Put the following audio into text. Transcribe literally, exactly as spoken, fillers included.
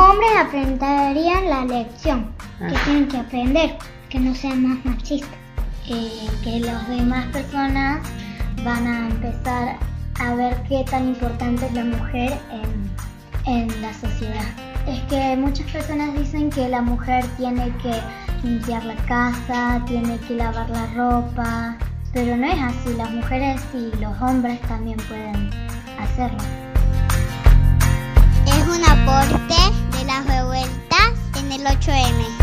hombres aprenderían la lección que Ajá. tienen que aprender, que no sean más machistas. Eh, que las demás personas van a empezar a ver qué tan importante es la mujer en, en la sociedad. Es que muchas personas dicen que la mujer tiene que limpiar la casa, tiene que lavar la ropa, pero no es así. Las mujeres y los hombres también pueden hacerlo. Es un aporte de las revueltas en el ocho eme.